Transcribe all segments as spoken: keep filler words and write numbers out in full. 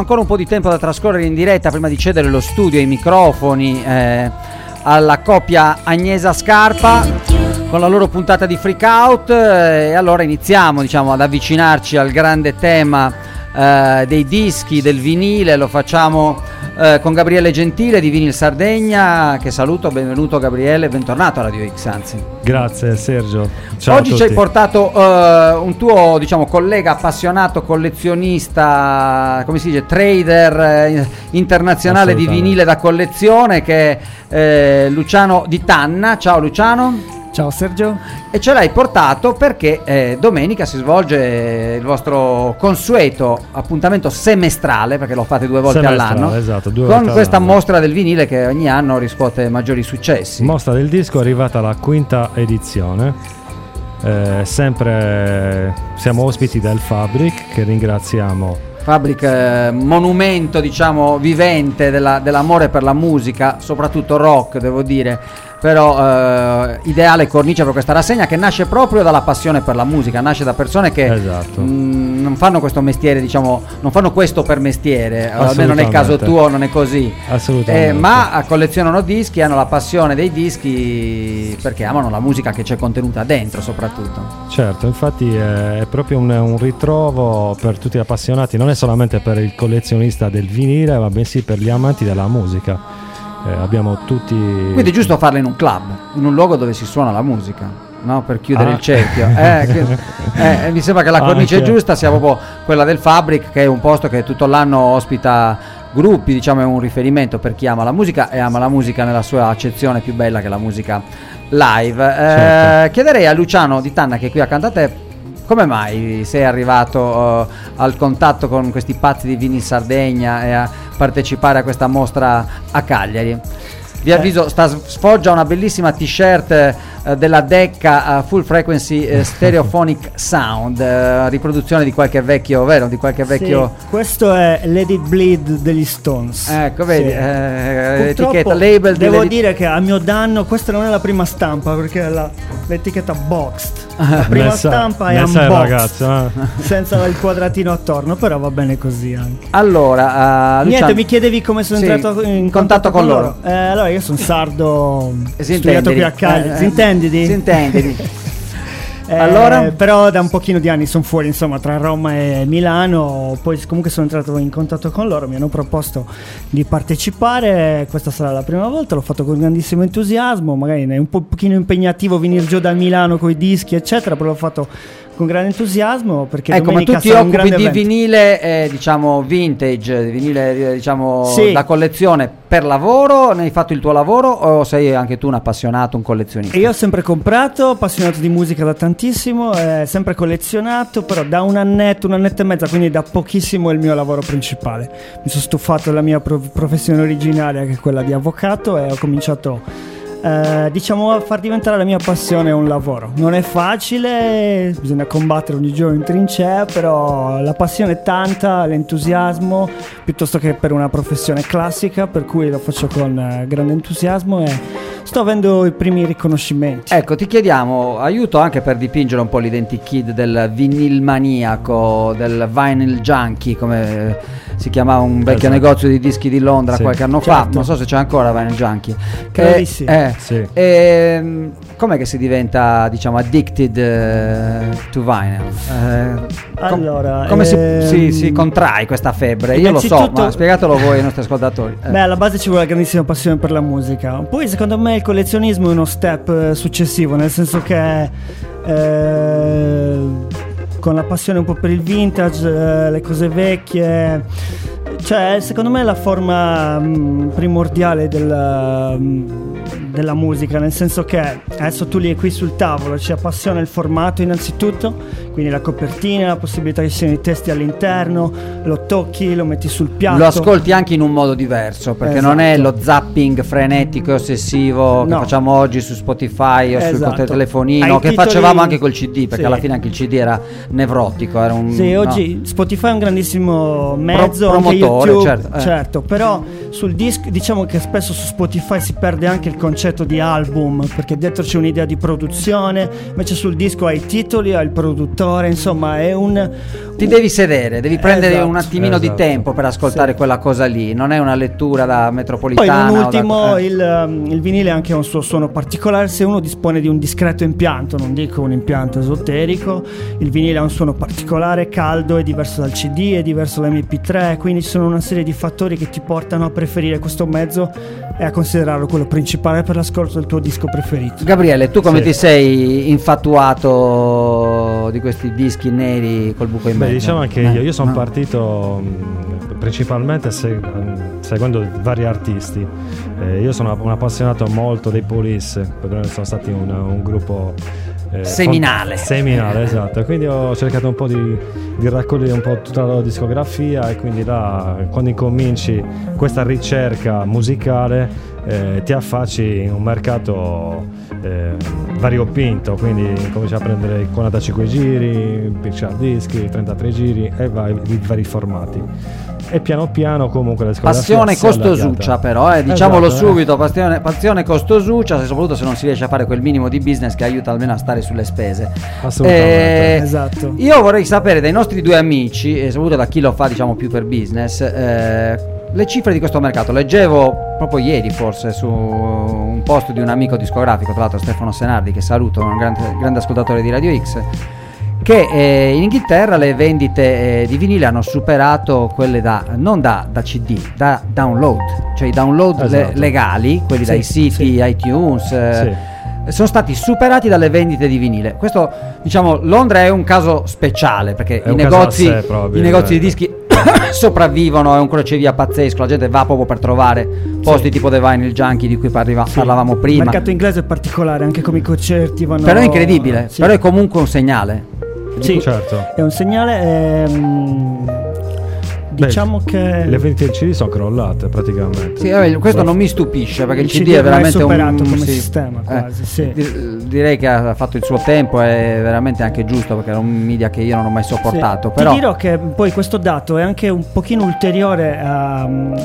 ancora un po' di tempo da trascorrere in diretta prima di cedere lo studio e i microfoni eh, alla coppia Agnesa Scarpa con la loro puntata di Freak Out, eh, e allora iniziamo, diciamo, ad avvicinarci al grande tema eh, dei dischi, del vinile. Lo facciamo eh, con Gabriele Gentile di Vinyl Sardegna, che saluto. Benvenuto Gabriele, bentornato a Radio X, anzi. Grazie Sergio. Ciao. Oggi ci hai portato uh, un tuo, diciamo, collega appassionato, collezionista, come si dice, trader eh, internazionale di vinile da collezione, che è eh, Luciano Di Tanna. Ciao Luciano. Ciao Sergio. E ce l'hai portato perché eh, domenica si svolge il vostro consueto appuntamento semestrale, perché lo fate due volte all'anno, esatto, due con volte questa all'anno. Mostra del vinile che ogni anno riscuote maggiori successi. Mostra del disco è arrivata alla quinta edizione, eh, sempre siamo ospiti del Fabric, che ringraziamo. Fabric, eh, monumento, diciamo, vivente della, dell'amore per la musica, soprattutto rock, devo dire, però eh, ideale cornice per questa rassegna, che nasce proprio dalla passione per la musica, nasce da persone che esatto. mh, non fanno questo mestiere, diciamo, non fanno questo per mestiere, almeno nel caso tuo non è così, assolutamente, eh, ma collezionano dischi, hanno la passione dei dischi perché amano la musica che c'è contenuta dentro, soprattutto. Certo, infatti è, è proprio un, un ritrovo per tutti gli appassionati, non è solamente per il collezionista del vinile, ma bensì per gli amanti della musica. Eh, abbiamo tutti. Quindi è giusto farlo in un club, in un luogo dove si suona la musica, no? Per chiudere ah. il cerchio. Eh, che, eh, mi sembra che la cornice Anche. giusta sia proprio quella del Fabric, che è un posto che tutto l'anno ospita gruppi, diciamo, è un riferimento per chi ama la musica e ama la musica nella sua accezione più bella, che è la musica live. Eh, certo. Chiederei a Luciano Di Tanna, che è qui accanto a te, come mai sei arrivato uh, al contatto con questi pazzi di Vinyl Sardegna e a partecipare a questa mostra a Cagliari? Vi avviso, sta, sfoggia una bellissima t-shirt uh, della Decca uh, Full Frequency uh, Stereophonic Sound, uh, riproduzione di qualche vecchio, vero? Di qualche vecchio. Sì, questo è Let It Bleed degli Stones. Ecco, vedi, sì. eh, etichetta, label. Devo di dire che a mio danno questa non è la prima stampa, perché è la, l'etichetta boxed. La prima Messa, stampa è unboxed, ragazzo, eh. senza il quadratino attorno, però va bene così anche. Allora, uh, niente, Luciano, mi chiedevi come sono sì, entrato in, in contatto, contatto con loro. loro. Eh, allora, io sono sardo, si studiato qui a Cagliari. Eh, si intendidi? Si intendidi. Eh, allora? Però da un pochino di anni sono fuori, insomma, tra Roma e Milano. Poi comunque sono entrato in contatto con loro, mi hanno proposto di partecipare. Questa sarà la prima volta, l'ho fatto con grandissimo entusiasmo. Magari è un po' pochino impegnativo venire giù da Milano con i dischi eccetera, però l'ho fatto con grande entusiasmo, perché ecco, ma tu ti sarà un occupi di evento. vinile, eh, diciamo vintage, di vinile, diciamo, sì, da collezione per lavoro? Ne hai fatto il tuo lavoro o sei anche tu un appassionato, un collezionista? Io ho sempre comprato, appassionato di musica da tantissimo, eh, sempre collezionato, però da un annetto, un annetto e mezzo, quindi da pochissimo è il mio lavoro principale. Mi sono stufato della mia pro- professione originaria, che è quella di avvocato, e ho cominciato Eh, diciamo a far diventare la mia passione un lavoro. Non è facile, bisogna combattere ogni giorno in trincea, però la passione è tanta, l'entusiasmo, piuttosto che per una professione classica, per cui lo faccio con eh, grande entusiasmo e sto avendo i primi riconoscimenti. Ecco, ti chiediamo aiuto anche per dipingere un po' l'identikit del vinil maniaco, del vinyl junkie, come si chiamava un vecchio esatto. negozio di dischi di Londra, sì, qualche anno certo. fa, non so se c'è ancora Vinyl Junkie. Credo eh, sì. eh, Sì. eh, com'è che si diventa, diciamo, addicted uh, to vinyl? Eh, com- allora, come ehm, si, si, si contrae questa febbre? Io lo so, ma spiegatelo voi ai nostri ascoltatori. Eh. Beh, alla base ci vuole una grandissima passione per la musica. Poi secondo me il collezionismo è uno step successivo, nel senso che eh, con la passione un po' per il vintage, eh, le cose vecchie, cioè secondo me è la forma mh, primordiale della, mh, della musica, nel senso che adesso tu li hai qui sul tavolo, ci appassiona il formato innanzitutto, quindi la copertina, la possibilità che ci siano i testi all'interno, lo tocchi, lo metti sul piatto, lo ascolti anche in un modo diverso, perché esatto. non è lo zapping frenetico e ossessivo che no. facciamo oggi su Spotify o esatto. sul telefonino, Hai che titoli... facevamo anche col C D, perché sì. alla fine anche il C D era nevrotico, era un, sì, no. oggi Spotify è un grandissimo mezzo, Pro- anche promotore, YouTube, certo, eh. certo, però sul disco diciamo che spesso su Spotify si perde anche il concetto di album, perché dentro c'è un'idea di produzione, invece sul disco hai i titoli, hai il produttore, insomma è un, ti devi sedere, devi prendere Esatto. un attimino Esatto. di tempo per ascoltare Sì. quella cosa lì, non è una lettura da Poi metropolitana. un o ultimo, da- eh. il, um, il vinile ha anche un suo suono particolare se uno dispone di un discreto impianto, non dico un impianto esoterico. Il vinile ha un suono particolare, caldo, è diverso dal C D, è diverso dall'M P tre, quindi ci sono una serie di fattori che ti portano a preferire questo mezzo e a considerarlo quello principale per l'ascolto del tuo disco preferito. Gabriele, tu come Sì. ti sei infatuato di questi dischi neri col buco in Beh, mezzo? diciamo anche Eh, io, io sono no. partito mh, principalmente se- mh, seguendo vari artisti. Eh, io sono un appassionato molto dei Police, per noi sono stati un, un gruppo eh, Seminale. font- seminale, esatto. Quindi ho cercato un po' di, di raccogliere un po' tutta la loro discografia, e quindi là, quando incominci questa ricerca musicale, eh, ti affacci in un mercato eh, variopinto, quindi cominci a prendere i quarantacinque giri, picture dischi, trentatré giri e vai di vari formati. E piano piano comunque la discografia Passione si è costosuccia allargata. però, eh, diciamolo Esatto, eh. subito, passione, passione costosuccia, se soprattutto se non si riesce a fare quel minimo di business che aiuta almeno a stare sulle spese. Assolutamente. Eh, Esatto. Io vorrei sapere dai nostri due amici, e soprattutto da chi lo fa diciamo più per business, eh, le cifre di questo mercato. Leggevo proprio ieri forse su un post di un amico discografico, tra l'altro Stefano Senardi, che saluto, un grande, grande ascoltatore di Radio X, che eh, in Inghilterra le vendite eh, di vinile hanno superato quelle da non da, da C D, da download, cioè i download le- Esatto. legali, quelli Sì, dai siti sì. iTunes, eh, Sì. sono stati superati dalle vendite di vinile. Questo, diciamo, Londra è un caso speciale perché È i un caso negozi, a sé, probabilmente. i negozi di dischi sopravvivono, è un crocevia pazzesco, la gente va proprio per trovare posti tipo The Vinyl Junkie di cui parliva- parlavamo Il prima. mercato inglese è particolare, anche come i concerti vanno. Però è incredibile, Sì. però è comunque un segnale. Sì, Certo. è un segnale. ehm, diciamo che Le vendite del C D sono crollate praticamente. Sì, vabbè, questo non mi stupisce perché il, Il C D, C D è ormai veramente superato un come sì. sistema, quasi, sì. di- direi che ha fatto il suo tempo, è veramente anche giusto perché era un media che io non ho mai sopportato. Sì. Però Ti dirò che poi questo dato è anche un pochino ulteriore a,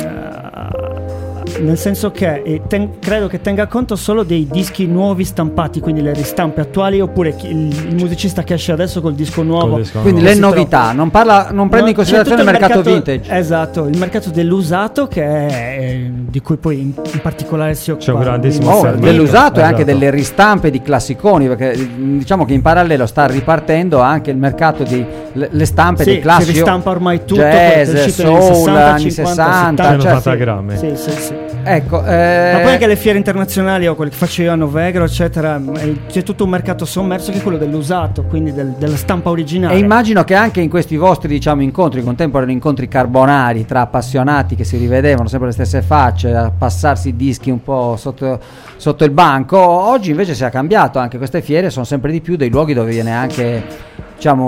a- nel senso che eh, ten- credo che tenga conto solo dei dischi nuovi stampati, quindi le ristampe attuali, oppure chi- il, il musicista che esce adesso col disco nuovo. Col disco quindi nuovo. le si novità, trova. non, parla, non prende in No, c'è considerazione il tutto mercato, vintage. Esatto, il mercato dell'usato che è, è- di cui poi in, in particolare si occupa. C'è un grandissimo Oh, servizio. dell'usato e anche Esatto. delle ristampe di classiconi, perché mh, diciamo che in parallelo sta ripartendo anche il mercato di le, le stampe Sì, dei classici. si ristampa ormai tutto, jazz, quello che è uscito negli soul, sessanta, anni cinquanta, sessanta, settanta, cioè, ottanta grammi. Sì, sì, sì. ecco, eh, Ma poi anche le fiere internazionali o quelle che faccio io a Novegro, eccetera, eh, c'è tutto un mercato sommerso che è quello dell'usato, quindi del- della stampa originale. e immagino che anche in questi vostri diciamo incontri contemporanei, incontri carbonari tra appassionati che si rivedevano sempre le stesse facce, a passarsi i dischi un po' sotto, sotto il banco, oggi invece si è cambiato, anche queste fiere sono sempre di più dei luoghi dove viene anche diciamo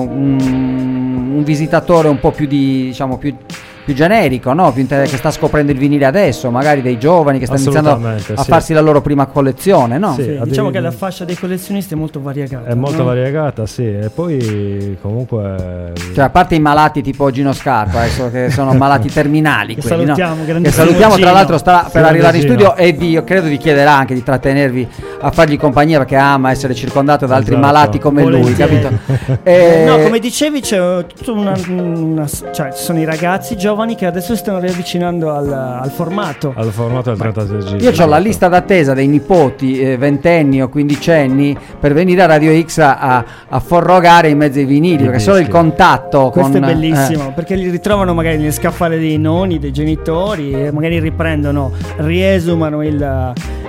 un, un visitatore un po' più di diciamo più più generico, no? Più inter- che sta scoprendo il vinile adesso, magari dei giovani che stanno iniziando Assolutamente, a sì. farsi la loro prima collezione, no? Sì. Sì, addirittura- diciamo che la fascia dei collezionisti è molto variegata. È molto no? variegata, sì. E poi comunque Cioè, a parte i malati tipo Gino Scarpa, adesso che sono malati terminali, Che quelli, no? salutiamo, che grandissimo salutiamo, tra Gino. l'altro sta per Grande arrivare in Gino. studio e vi, io credo vi chiederà anche di trattenervi a fargli compagnia perché ama essere circondato da altri Esatto. malati come lui, Volentieri. capito? Eh, Eh, no, come dicevi, c'è tutta una, una- cioè, ci sono i ragazzi giovani che adesso si stanno riavvicinando al, al formato. al formato del trentasei giri. Io ho la lista d'attesa dei nipoti eh, ventenni o quindicenni per venire a Radio X a, a, a forrogare in mezzo ai vinili, I perché solo il dischi. contatto Questo con è bellissimo eh, perché li ritrovano magari nelle scaffali dei nonni, dei genitori, e magari riprendono, riesumano il,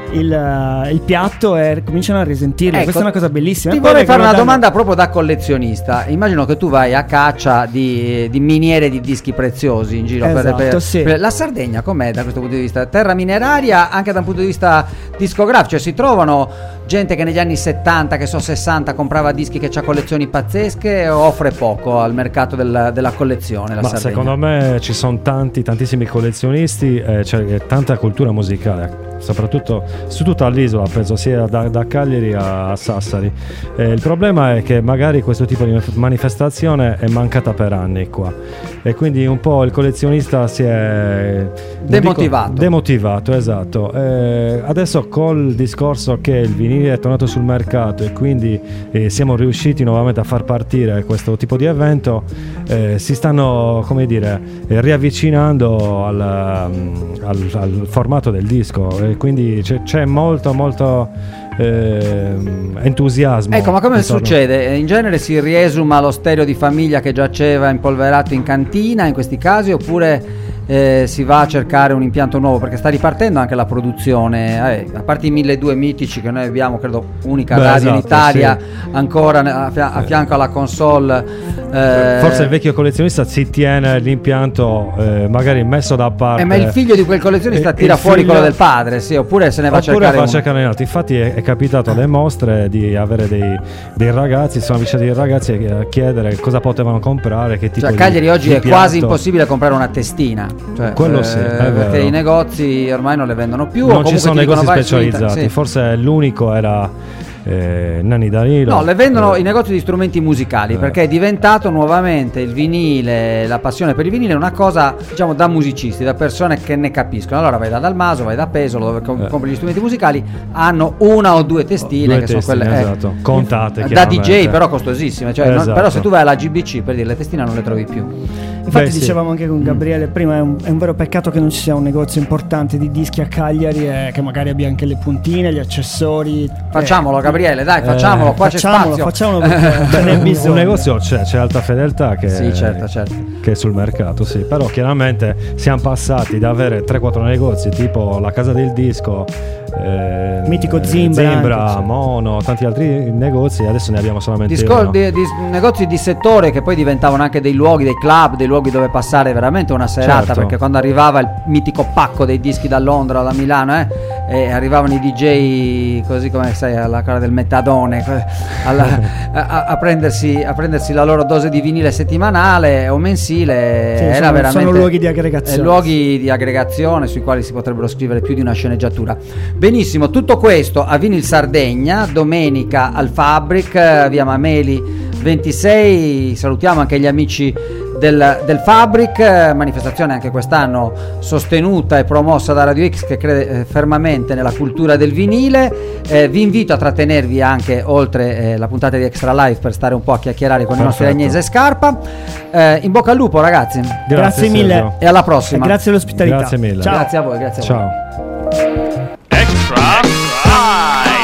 il, il piatto e cominciano a risentirlo. Ecco, Questa è una cosa bellissima. Ti E poi vorrei fare una vengono domanda proprio da collezionista. Immagino che tu vai a caccia di, di miniere di dischi preziosi in giro. per- Esatto, per, sì. per- La Sardegna com'è da questo punto di vista? Terra mineraria anche da un punto di vista discografico, cioè si trovano gente che negli anni settanta, che so sessanta, comprava dischi che c'ha collezioni pazzesche o offre poco al mercato del- della collezione la Ma Sardegna? secondo me ci sono tanti, tantissimi collezionisti, eh, c'è tanta cultura musicale, soprattutto su tutta l'isola, penso sia da, da Cagliari a, a Sassari. Eh, il problema è che magari questo tipo di manifestazione è mancata per anni qua e quindi un po' il collezionista si è non Demotivato. dico- demotivato, esatto. Eh, adesso col discorso che il vinile vinile è tornato sul mercato e quindi eh, siamo riusciti nuovamente a far partire questo tipo di evento, eh, si stanno, come dire, eh, riavvicinando al, al, al formato del disco, e quindi c'è, c'è molto molto eh, entusiasmo. Ecco, ma come intorno. succede? In genere si riesuma lo stereo di famiglia che giaceva impolverato in cantina in questi casi, oppure eh, si va a cercare un impianto nuovo, perché sta ripartendo anche la produzione, eh, a parte i milleduecento mitici che noi abbiamo, credo unica Beh, radio esatto, in Italia, sì. ancora a, fia- a fianco alla console. eh, Forse il vecchio collezionista si tiene l'impianto eh, magari messo da parte. eh, ma il figlio di quel collezionista Eh, tira il fuori figlio- quello del padre, sì, oppure se ne va a Oppure cercare va a uno. cercare in alto. Infatti è, è capitato alle mostre di avere dei, dei ragazzi, sono avvicinati dei ragazzi a chiedere cosa potevano comprare, che tipo Cioè a di- Cagliari oggi di è quasi piatto. impossibile comprare una testina, cioè, Quello sì, è perché vero. i negozi ormai non le vendono più, o Non comunque ci sono ti dicono, negozi vai su internet, specializzati, sì. forse l'unico era eh, Nanni Danilo. No, le vendono Eh, i negozi di strumenti musicali, Eh. perché è diventato nuovamente il vinile, la passione per il vinile è una cosa, diciamo, da musicisti, da persone che ne capiscono. Allora vai da Dalmaso, vai da Pesolo, dove com- Eh. compri gli strumenti musicali, hanno una o due testine Due che testine, sono quelle eh, esatto, contate, da chiaramente. D J, però costosissime, cioè, non- Esatto. però se tu vai alla G B C, per dire, le testine non le trovi più. Infatti Beh, sì. dicevamo anche con Gabriele prima, è un, è un vero peccato che non ci sia un negozio importante di dischi a Cagliari e che magari abbia anche le puntine, gli accessori. Facciamolo, eh, Gabriele, dai, Eh, facciamolo, qua c'è facciamolo, spazio. facciamolo perché ce n'è un, bisogno. un negozio c'è, c'è Alta Fedeltà che, Sì, certo, certo. che è sul mercato, sì. Però chiaramente siamo passati da avere tre quattro negozi tipo la Casa del Disco, eh, Mitico Zimbra, Zimbra, anche, sì. Mono, tanti altri negozi, adesso ne abbiamo solamente Disco- uno. di- di- negozi di settore che poi diventavano anche dei luoghi, dei club, dei luoghi dove passare veramente una serata, Certo. perché quando arrivava il mitico pacco dei dischi da Londra, da Milano, eh, e arrivavano i D J così come sai alla cara del metadone, que- alla- a, a prendersi, a prendersi la loro dose di vinile settimanale o mensile, Sì, era sono- veramente sono luoghi di aggregazione. eh, luoghi di aggregazione sui quali si potrebbero scrivere più di una sceneggiatura. Benissimo, tutto questo a Vinyl Sardegna, domenica al Fabric, eh, via Mameli ventisei. Salutiamo anche gli amici del, del Fabric, eh, manifestazione anche quest'anno sostenuta e promossa da Radio X, che crede eh, fermamente nella cultura del vinile. Eh, vi invito a trattenervi anche oltre eh, la puntata di Extra Life per stare un po' a chiacchierare con i nostri Perfetto. Agnese e Scarpa. Eh, in bocca al lupo, ragazzi, Grazie mille. Sergio. e alla prossima. E grazie dell'ospitalità. Grazie mille. Ciao. Grazie a voi, grazie a voi. Ciao. Extra Live.